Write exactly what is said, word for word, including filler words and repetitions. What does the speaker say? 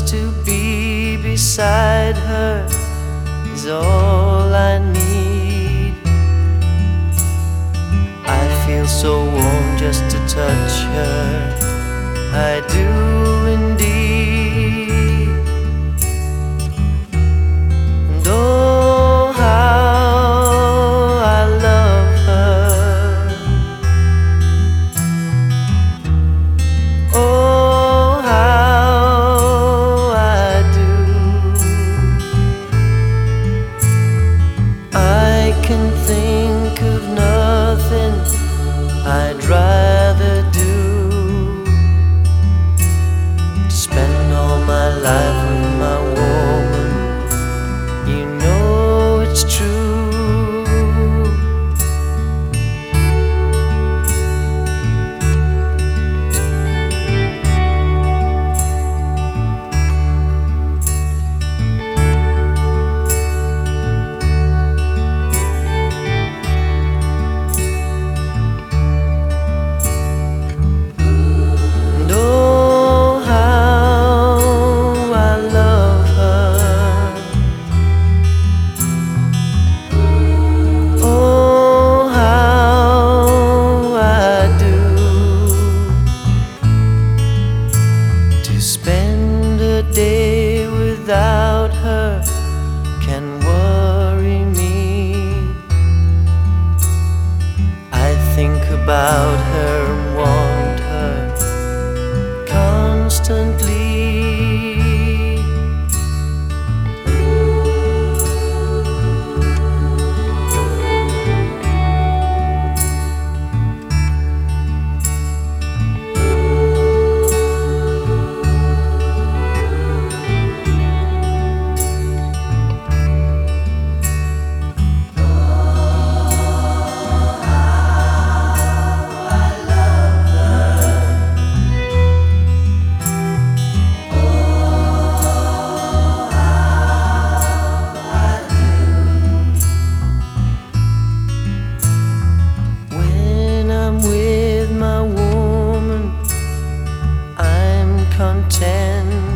Just to be beside her is all I need. I feel so warm just to touch her, I do indeed. And oh, how I love her. Oh, how I do. I can think of nothing I'd rather do. Spend all my life with my woman, you know it's true. Spend a day without her can worry me. I think about her and want her constantly. Content